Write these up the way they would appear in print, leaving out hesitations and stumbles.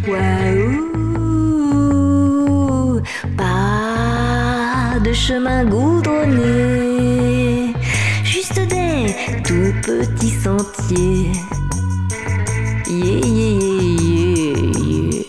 Waouh, pas de chemin goudronné, juste des tout petits sentiers. Yeah, yeah, yeah, yeah.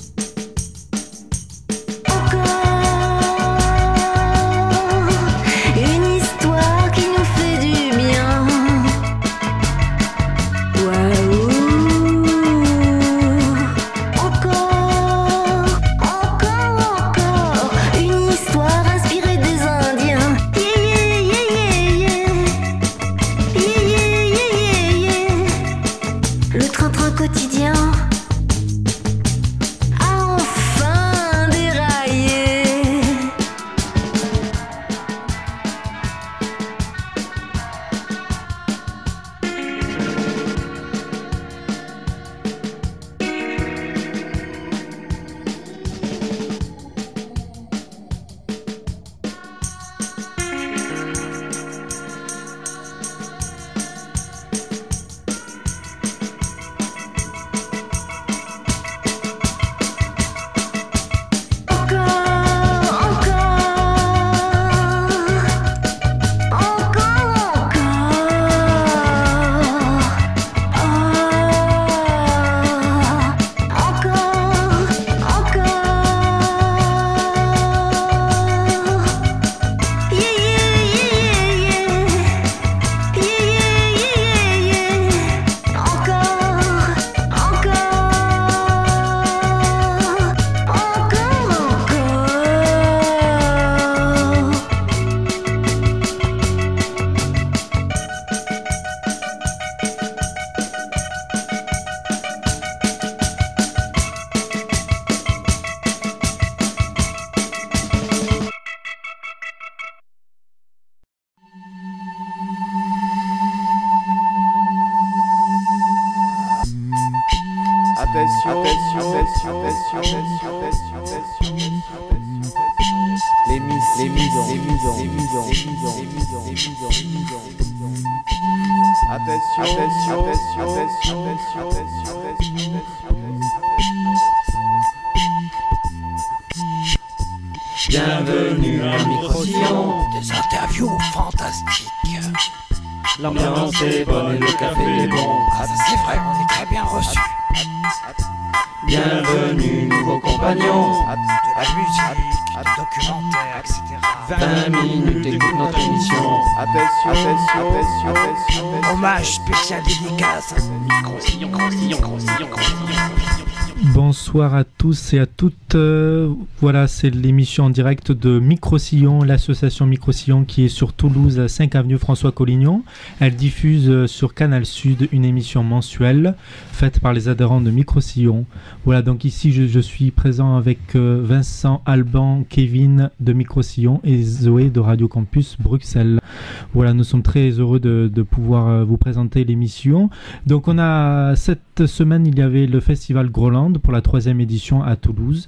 Bienvenue à Micro-Sillon, des interviews fantastiques. L'ambiance est bonne et le café est bon. Ah ça c'est vrai, on est très bien reçus. Bienvenue nouveaux compagnons, de la musique, du documentaire, etc. 20 minutes écoute notre émission. Hommage spécial dédicace. Micro-Sillon. Bonsoir à tous et à toutes. Voilà, c'est l'émission en direct de Micro-Sillon, l'association Micro-Sillon qui est sur Toulouse, 5 avenue François Collignon. Elle diffuse sur Canal Sud une émission mensuelle faite par les adhérents de Micro-Sillon. Voilà, donc ici je suis présent avec Vincent, Alban, Kevin de Micro-Sillon et Zoé de Radio Campus Bruxelles. Voilà, nous sommes très heureux de pouvoir vous présenter l'émission. Donc on a cette semaine, il y avait le festival Groland pour la 3e édition à Toulouse.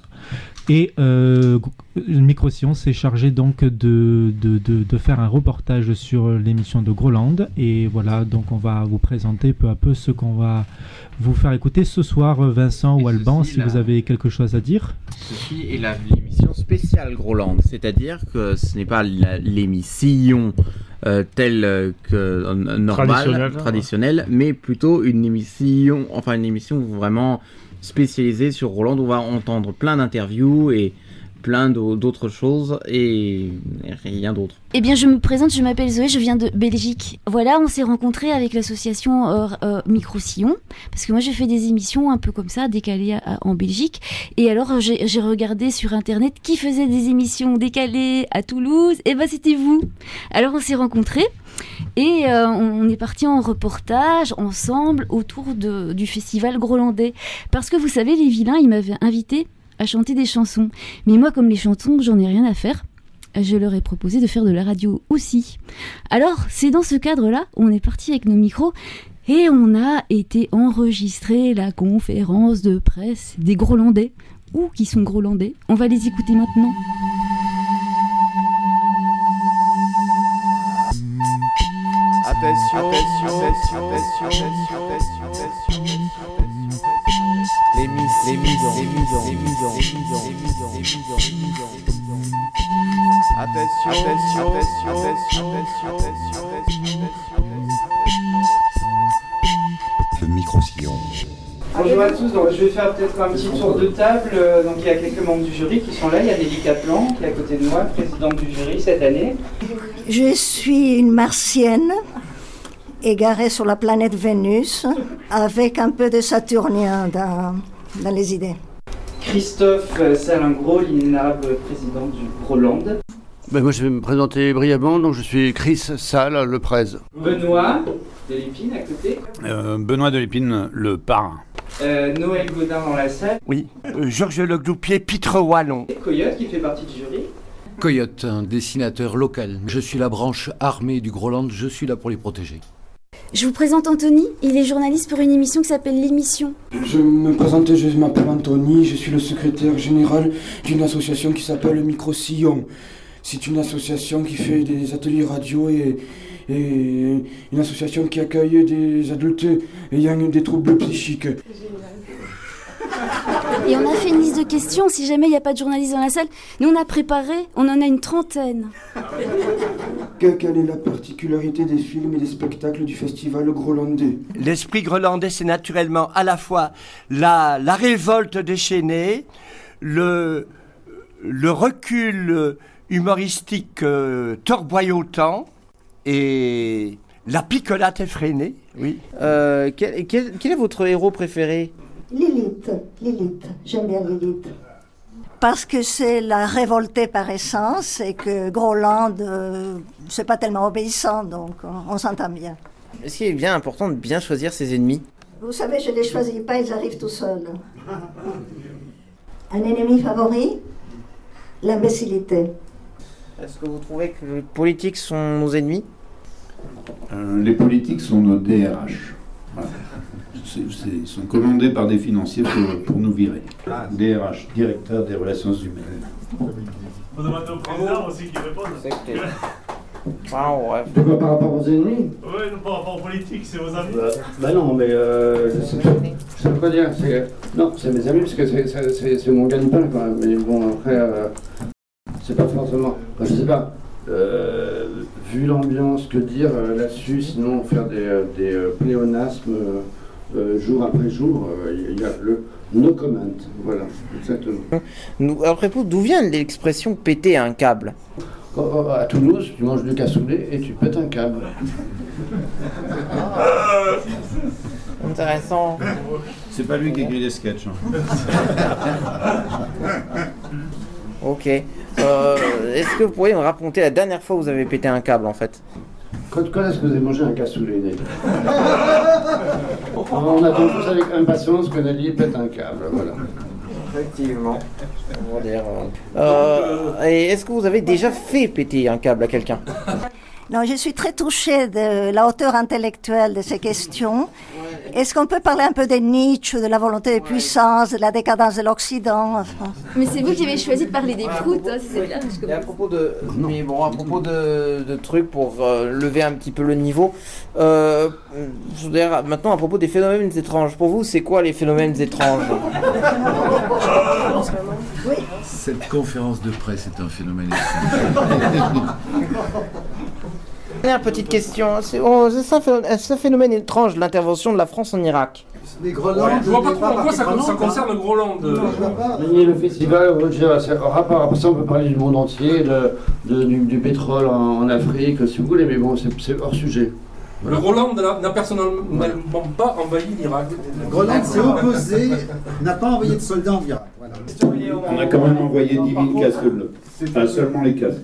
Et Micro-Sillon s'est chargé donc de faire un reportage sur l'émission de Groland. Et voilà, donc on va vous présenter peu à peu ce qu'on va vous faire écouter ce soir, Vincent ou Alban, si vous avez quelque chose à dire. Ceci est l'émission spéciale Groland, c'est-à-dire que ce n'est pas l'émission telle que normale, traditionnelle, mais plutôt une émission vraiment spécialisée sur Groland. On va entendre plein d'interviews et plein d'autres choses et rien d'autre. Eh bien, je me présente, je m'appelle Zoé, je viens de Belgique. Voilà, on s'est rencontrés avec l'association Micro-Sillon, parce que moi, j'ai fait des émissions un peu comme ça, décalées en Belgique. Et alors, j'ai regardé sur Internet qui faisait des émissions décalées à Toulouse. Et ben, c'était vous. Alors, on s'est rencontrés. Et on est parti en reportage ensemble autour du festival grolandais. Parce que vous savez, les vilains, ils m'avaient invité à chanter des chansons. Mais moi, comme les chansons, j'en ai rien à faire. Je leur ai proposé de faire de la radio aussi. Alors, c'est dans ce cadre-là, on est parti avec nos micros et on a été enregistrer la conférence de presse des Grolandais, ou qui sont Grolandais. On va les écouter maintenant. Attention. Le micro-sillon. Bonjour à tous, donc, je vais faire peut-être un petit tour de table. Donc, il y a quelques membres du jury qui sont là. Il y a Nelly Kaplan qui est à côté de moi, présidente du jury cette année. Je suis une martienne égarée sur la planète Vénus avec un peu de saturnien dans les idées. Christophe Salingro, l'inénarrable président du Groland. Moi je vais me présenter brièvement, donc je suis Chris Sall, le prez. Benoît de Lépine à côté. Benoît de Lépine, le parrain. Noël Gaudin dans la salle. Oui, Georges Le Gloupier, Pitre Wallon. Et Coyote qui fait partie du jury. Coyote, un dessinateur local. Je suis la branche armée du Groland, je suis là pour les protéger. Je vous présente Anthony, il est journaliste pour une émission qui s'appelle L'Émission. Je me présente, je m'appelle Anthony, je suis le secrétaire général d'une association qui s'appelle Micro-Sillon. C'est une association qui fait des ateliers radio et une association qui accueille des adultes ayant des troubles psychiques. Et on a fait une liste de questions, si jamais il n'y a pas de journaliste dans la salle. Nous on a préparé, on en a une 30. Quelle est la particularité des films et des spectacles du festival grolandais? L'esprit grolandais, c'est naturellement à la fois la révolte déchaînée, le recul humoristique torboyotant et la picolate effrénée. Oui. Quel est votre héros préféré? Lilith, j'aime bien Lilith. Parce que c'est la révoltée par essence et que Groland, c'est pas tellement obéissant, donc on s'entend bien. Est-ce qu'il est bien important de bien choisir ses ennemis? Vous savez, je ne les choisis pas, ils arrivent tout seuls. Un ennemi favori? L'imbécilité. Est-ce que vous trouvez que les politiques sont nos ennemis? Les politiques sont nos DRH. Voilà. Ils sont commandés par des financiers pour nous virer. DRH, directeur des relations humaines. On demande au président aussi qu'il réponde. De quoi, par rapport aux ennemis? Oui, par rapport aux politiques, c'est vos amis. Non, mais ça veut quoi dire? Non, c'est mes amis parce que c'est mon gagne-pain quand même. Mais bon, après, c'est pas forcément. Enfin, je sais pas. Vu l'ambiance, que dire là-dessus, sinon faire des pléonasmes jour après jour, il y a le no comment. Voilà, exactement. Après tout, d'où vient l'expression péter un câble? À Toulouse, tu manges du cassoulet et tu pètes un câble. Intéressant. C'est pas lui qui écrit les sketchs. Ok. Est-ce que vous pourriez me raconter la dernière fois où vous avez pété un câble en fait? Quand est-ce que vous avez mangé un cassoulet, Nelly? On attend tous avec impatience que Nelly pète un câble, voilà. Effectivement. On va dire, et est-ce que vous avez déjà fait péter un câble à quelqu'un? Non, je suis très touchée de la hauteur intellectuelle de ces questions. Est-ce qu'on peut parler un peu de Nietzsche, de la volonté de puissance, de la décadence de l'Occident? Mais c'est vous qui avez choisi de parler des proutes, hein, c'est bien. Et à propos de trucs pour lever un petit peu le niveau, je veux dire, maintenant à propos des phénomènes étranges, pour vous c'est quoi les phénomènes étranges? Oui. Cette conférence de presse est un phénomène étrange. Dernière petite question, c'est un phénomène étrange, l'intervention de la France en Irak. Je vois pas trop en quoi ça concerne le Groland. Le festival, rapport, ça on peut parler du monde entier, du pétrole en Afrique, si vous voulez, mais bon, c'est hors sujet. Le Groland n'a personnellement pas envahi l'Irak. Le Groland s'est opposé, n'a pas envoyé de soldats en Irak. Voilà. On a quand même envoyé 10 000 casques bleus. Enfin, seulement les casques.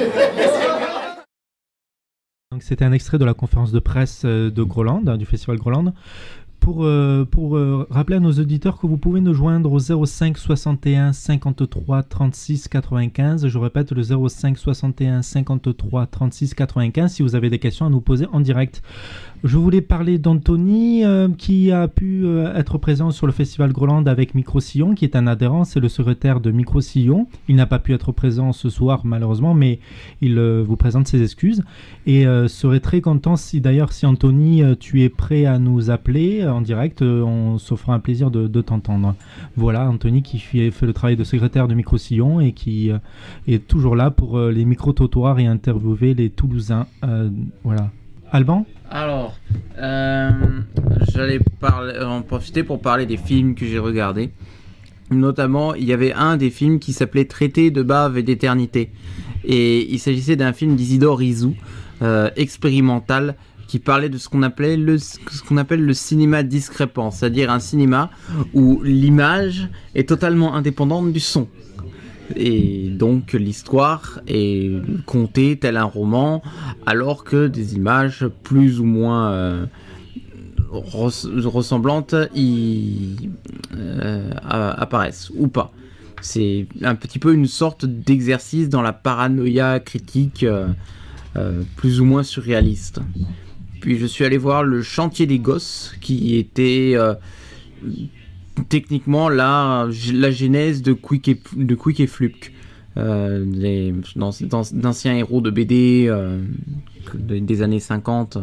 Donc c'était un extrait de la conférence de presse de Groland, du festival Groland. Pour rappeler à nos auditeurs que vous pouvez nous joindre au 05 61 53 36 95. Je répète, le 05 61 53 36 95 si vous avez des questions à nous poser en direct. Je voulais parler d'Anthony qui a pu être présent sur le festival Groland avec Micro-Sillon, qui est un adhérent, c'est le secrétaire de Micro-Sillon. Il n'a pas pu être présent ce soir malheureusement, mais il vous présente ses excuses et serait très content si Anthony tu es prêt à nous appeler en direct, on se fera un plaisir de t'entendre. Voilà, Anthony qui fait le travail de secrétaire de Micro-Sillon et qui est toujours là pour les micro-trottoirs et interviewer les Toulousains. Voilà. Alban ? Alors, j'allais en profiter pour parler des films que j'ai regardés. Notamment, il y avait un des films qui s'appelait Traité de bave et d'éternité. Et il s'agissait d'un film d'Isidore Izou, expérimental, qui parlait de ce qu'on appelle le cinéma discrépant, c'est-à-dire un cinéma où l'image est totalement indépendante du son. Et donc l'histoire est contée tel un roman, alors que des images plus ou moins ressemblantes apparaissent ou pas. C'est un petit peu une sorte d'exercice dans la paranoïa critique plus ou moins surréaliste. Puis je suis allé voir Le Chantier des Gosses, qui était techniquement la genèse de Quick et Fluke, d'anciens héros de BD des années 50.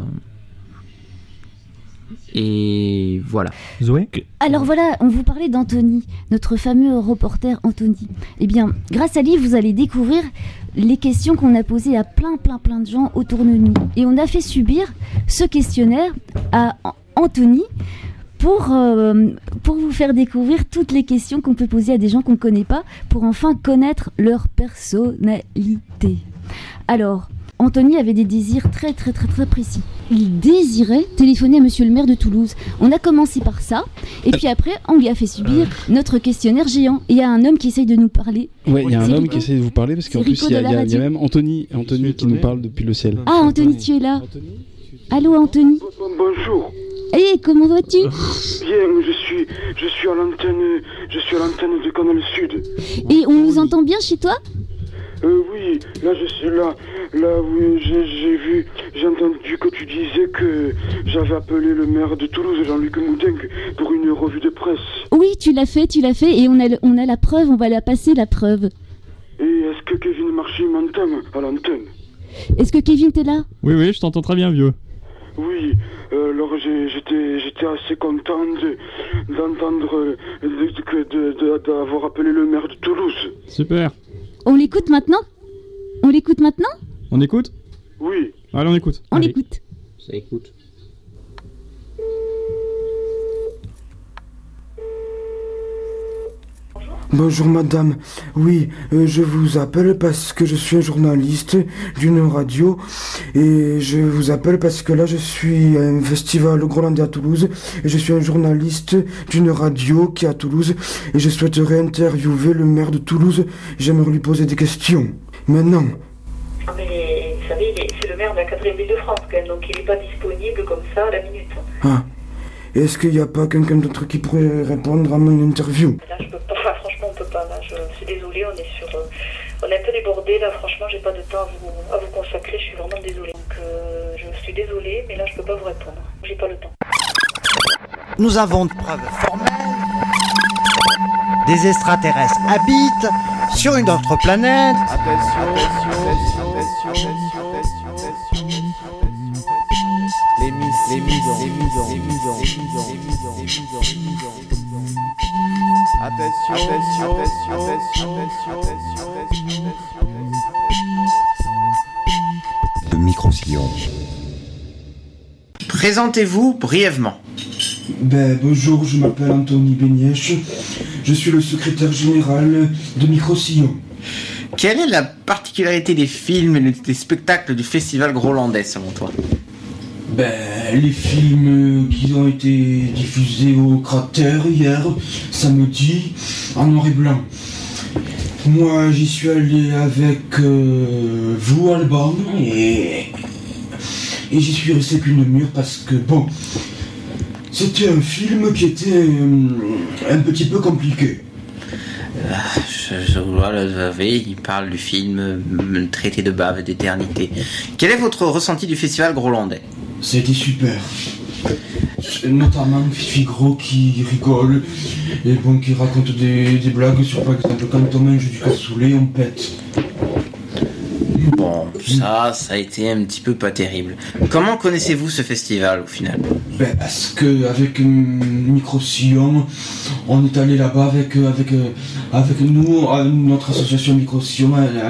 Et voilà. Zoé ? Alors voilà, on vous parlait d'Anthony, notre fameux reporter Anthony. Eh bien, grâce à lui, vous allez découvrir les questions qu'on a posées à plein de gens autour de nous. Et on a fait subir ce questionnaire à Anthony pour vous faire découvrir toutes les questions qu'on peut poser à des gens qu'on ne connaît pas, pour enfin connaître leur personnalité. Alors, Anthony avait des désirs très précis. Il désirait téléphoner à monsieur le maire de Toulouse. On a commencé par ça, et puis après, on lui a fait subir notre questionnaire géant. Et il y a un homme qui essaye de nous parler. Ouais, il y a un homme qui essaye de vous parler, parce qu'en plus, il y a même Anthony qui nous parle depuis le ciel. Ah, Anthony, tu es là. Allô, Anthony. Bonjour. Hey, comment vas-tu? Bien, je suis à l'antenne de Canal Sud. Et on nous entend bien chez toi? Oui, là je suis là. Là, oui, j'ai entendu que tu disais que j'avais appelé le maire de Toulouse, Jean-Luc Moudenc, pour une revue de presse. Oui, tu l'as fait, et on a la preuve, on va la passer, la preuve. Et est-ce que Kevin Marchi m'entend à l'antenne? Est-ce que Kevin, t'es là? Oui, je t'entends très bien, vieux. Oui, alors j'étais assez content d'entendre d'avoir appelé le maire de Toulouse. Super. On l'écoute maintenant? On l'écoute? Oui. Allez, on écoute. On l'écoute. Ça écoute. Bonjour madame, oui, je vous appelle parce que je suis un journaliste d'une radio et je vous appelle parce que là je suis à un festival grolandais à Toulouse et je suis un journaliste d'une radio qui est à Toulouse et je souhaiterais interviewer le maire de Toulouse. J'aimerais lui poser des questions. Maintenant. Ah mais vous savez, c'est le maire de la 4e ville de France quand même, donc il n'est pas disponible comme ça à la minute. Ah, est-ce qu'il n'y a pas quelqu'un d'autre qui pourrait répondre à mon interview? Là je peux pas, franchement on peut pas, là je suis désolée, on est un peu débordé, là franchement j'ai pas de temps à vous consacrer, je suis vraiment désolée. Donc je suis désolée, mais là je peux pas vous répondre, j'ai pas le temps. Nous avons de preuves formelles. Des extraterrestres habitent sur une autre planète. Le micro-sillon. Présentez-vous brièvement. Bonjour, je m'appelle Anthony Bénièche. Je suis le secrétaire général de Micro-Sillon. Quelle est la particularité des films et des spectacles du festival grolandais selon toi? Les films qui ont été diffusés au Cratère hier, samedi, en noir et blanc. Moi, j'y suis allé avec vous, Alban, et j'y suis resté qu'une mûre parce que, bon, c'était un film qui était un petit peu compliqué. Je vois le V, il parle du film Traité de bave et d'éternité. Quel est votre ressenti du festival grolandais? C'était super. Notamment Fifi Gros qui rigole et bon, qui raconte des blagues sur, par exemple, quand on mange du cassoulet, on pète. Bon, ça a été un petit peu pas terrible. Comment connaissez-vous ce festival au final? Parce que avec Micro-Sillon, on est allé là-bas avec nous, notre association Micro-Sillon,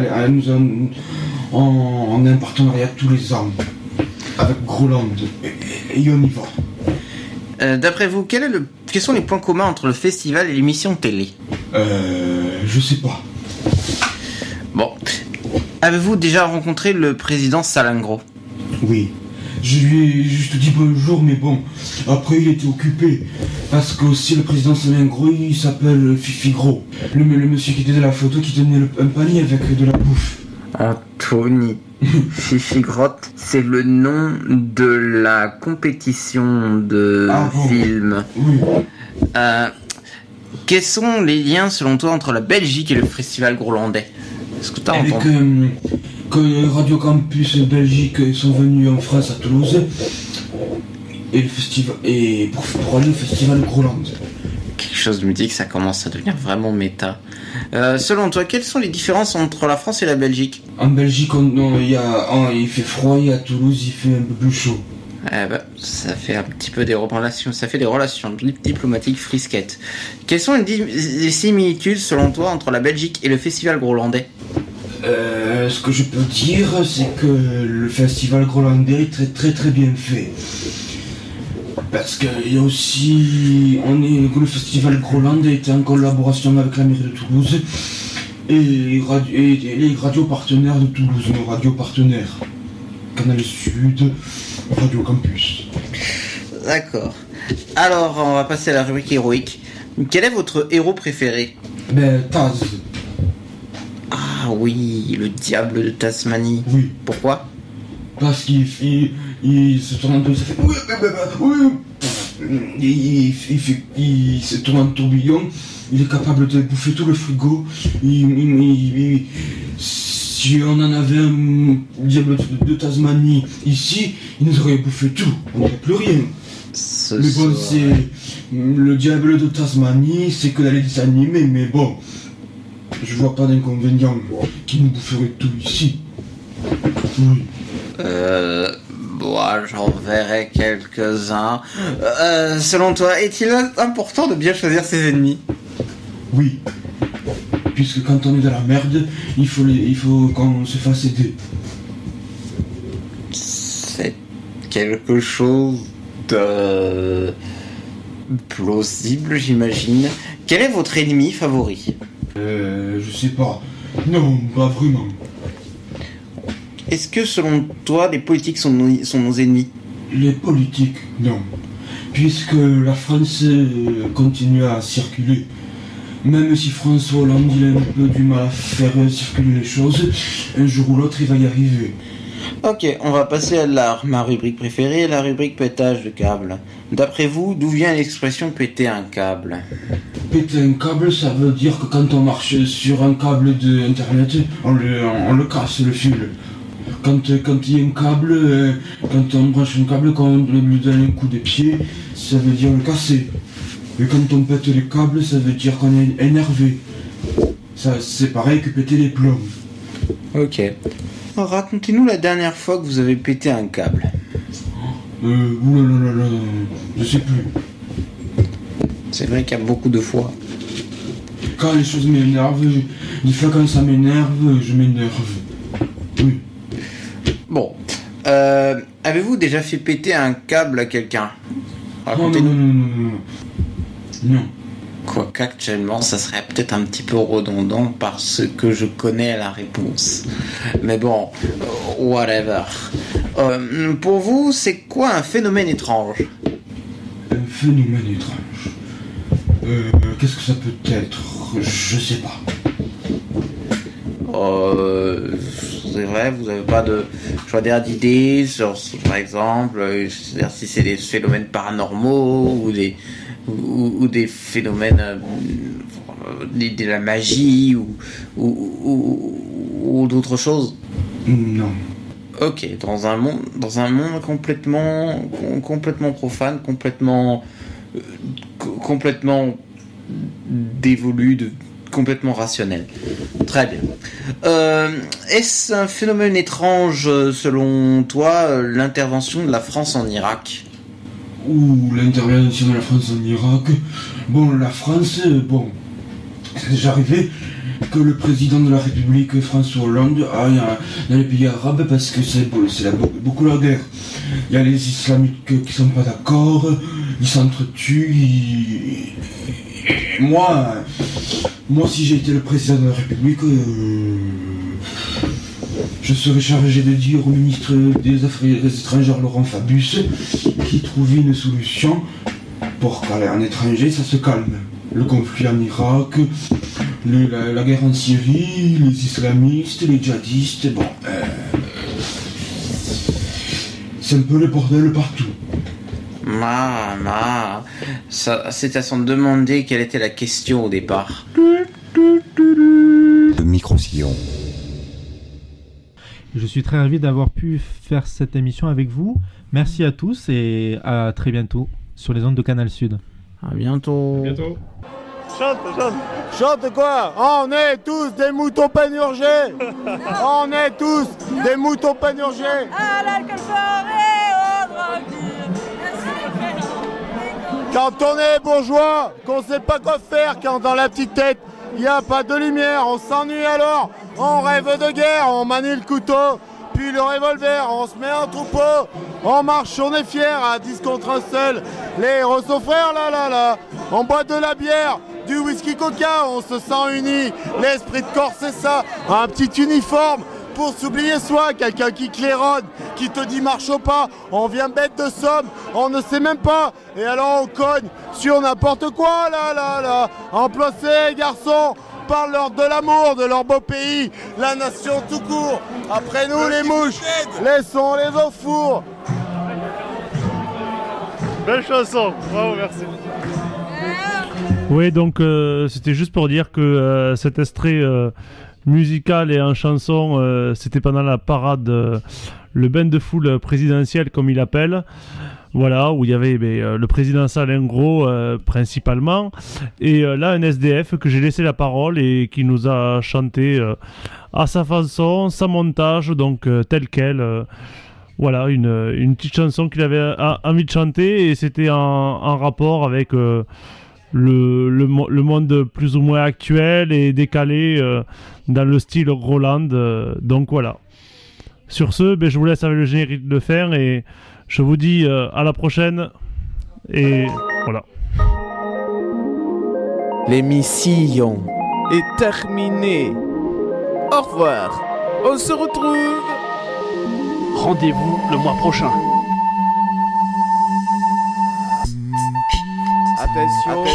on a un partenariat tous les ans avec Groland et on y va. D'après vous, quels sont les points communs entre le festival et l'émission télé? Je sais pas. Bon. Avez-vous déjà rencontré le président Salengro? Oui. Je lui ai juste dit bonjour, mais bon, après il était occupé. Parce que aussi le président Salengro, il s'appelle Fifi Gros. Le monsieur qui était dans la photo, qui tenait un panier avec de la bouffe. Anthony. Fifi Grotte, c'est le nom de la compétition de film. Oui. Quels sont les liens selon toi entre la Belgique et le festival grolandais? Est-ce que tu as entendu que Radio Campus Belgique sont venus en France à Toulouse et le festival pour aller au festival Groland. Quelque chose me dit que ça commence à devenir vraiment méta. Selon toi, quelles sont les différences entre la France et la Belgique? En Belgique, il fait froid et à Toulouse, il fait un peu plus chaud. Ça fait un petit peu des relations, diplomatiques frisquettes. Quelles sont les similitudes selon toi entre la Belgique et le festival grolandais? Ce que je peux dire, c'est que le festival grolandais est très très très bien fait. Parce qu'il y a aussi, le festival grolandais était en collaboration avec la mairie de Toulouse et les radios partenaires de Toulouse, nos radios partenaires. Canal Sud, Radio Campus. D'accord. Alors, on va passer à la rubrique héroïque. Quel est votre héros préféré? Taz. Ah oui, le diable de Tasmanie. Oui. Pourquoi? Parce qu'il se tourne un peu, ça fait... Il se tourne en tourbillon, il est capable de bouffer tout le frigo. Si on en avait un diable de Tasmanie ici, il nous aurait bouffé tout, on n'aurait plus rien. Mais bon, c'est le diable de Tasmanie, c'est que dans les dessins animés, mais bon, je vois pas d'inconvénient qui nous boufferait tout ici. Oui. J'en verrai quelques-uns. Selon toi, est-il important de bien choisir ses ennemis? Oui. Puisque quand on est dans la merde, il faut qu'on se fasse aider. C'est quelque chose de plausible, j'imagine. Quel est votre ennemi favori? Je sais pas. Non, pas vraiment. Est-ce que selon toi, les politiques sont nos ennemis? Les politiques, non. Puisque la France continue à circuler. Même si François Hollande il a un peu du mal à faire circuler les choses, un jour ou l'autre il va y arriver. Ok, on va passer à ma rubrique préférée, la rubrique pétage de câble. D'après vous, d'où vient l'expression péter un câble? Péter un câble, ça veut dire que quand on marche sur un câble d'internet, on le casse le fil. Quand il y a un câble, quand on branche un câble, quand on lui donne un coup de pied, ça veut dire le casser. Et quand on pète les câbles, ça veut dire qu'on est énervé. Ça, c'est pareil que péter les plombs. Ok. Racontez-nous la dernière fois que vous avez pété un câble. Oulala, je sais plus. C'est vrai qu'il y a beaucoup de fois. Quand les choses m'énervent, des fois quand ça m'énerve, je m'énerve. Oui. Bon. Avez-vous déjà fait péter un câble à quelqu'un? Racontez-nous. Non. Quoique actuellement, ça serait peut-être un petit peu redondant parce que je connais la réponse. Mais bon, whatever. Pour vous, c'est quoi un phénomène étrange? Un phénomène étrange. Qu'est-ce que ça peut être? Je sais pas. C'est vrai, vous n'avez pas de choix d'idées sur, par exemple, si c'est des phénomènes paranormaux ou des phénomènes de la magie ou d'autres choses? Non. Ok, dans un monde complètement profane, complètement dévolu, complètement rationnel. Très bien. Est-ce un phénomène étrange, selon toi, l'intervention de la France en Irak ? L'intervention de la France en Irak. Bon, la France, c'est déjà arrivé que le président de la République, François Hollande, aille dans les pays arabes parce que c'est beaucoup la guerre. Il y a les islamiques qui sont pas d'accord, ils s'entretuent. Moi, si j'ai été le président de la République, je serais chargé de dire au ministre des Affaires étrangères, Laurent Fabius, qu'il trouve une solution pour qu'un étranger, ça se calme. Le conflit en Irak, la guerre en Syrie, les islamistes, les djihadistes, c'est un peu le bordel partout. C'est à s'en demander quelle était la question au départ. Le micro-sillon. Je suis très ravi d'avoir pu faire cette émission avec vous. Merci à tous et à très bientôt sur les ondes de Canal Sud. À bientôt. À bientôt. Chante quoi? On est tous des moutons panurgés. On est tous des moutons panurgés. À l'alcool fort et au drogue dure. Quand on est bourgeois, qu'on sait pas quoi faire, quand dans la petite tête il n'y a pas de lumière, on s'ennuie alors, on rêve de guerre, on manie le couteau, puis le revolver, on se met en troupeau, on marche, on est fier, à 10 contre un seul, les héros sont frères, là, on boit de la bière, du whisky coca, on se sent unis, l'esprit de corps c'est ça, un petit uniforme, pour s'oublier soi, quelqu'un qui claironne, qui te dit marche au pas, on vient bête de somme, on ne sait même pas, et alors on cogne sur n'importe quoi, là, emplacés, garçons, parle-leur de l'amour, de leur beau pays, la nation tout court, après nous les mouches, laissons-les au four. Belle chanson, bravo, merci. Oui, donc c'était juste pour dire que cet extrait musical et en chanson, c'était pendant la parade, le bain de foule présidentiel comme il appelle, voilà, où il y avait le président Alain Gros principalement, et là un SDF que j'ai laissé la parole et qui nous a chanté à sa façon, sans montage, donc tel quel. Voilà, une petite chanson qu'il avait envie de chanter, et c'était en rapport avec le monde plus ou moins actuel et décalé dans le style Groland. Donc voilà. Sur ce, je vous laisse avec le générique de fin et je vous dis à la prochaine. Et voilà. L'émission est terminée. Au revoir. On se retrouve. Rendez-vous le mois prochain. Attention.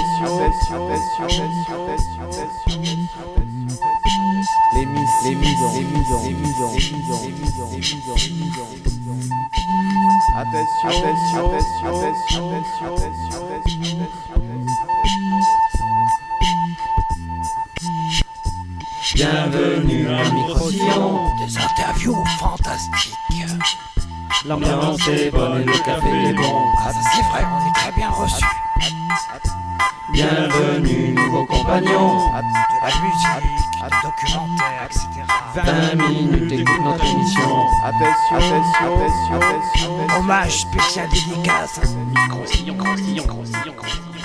Bienvenue à Micro-sillon, des interviews fantastiques. L'ambiance est bonne et le café est bon. Ah, ça c'est vrai, on est très bien reçus. Bienvenue, nouveaux compagnons. De la musique, de documentaires, etc. 20 minutes, écoute notre émission. Attention. Hommage spécial dédicace. Micro-sillon.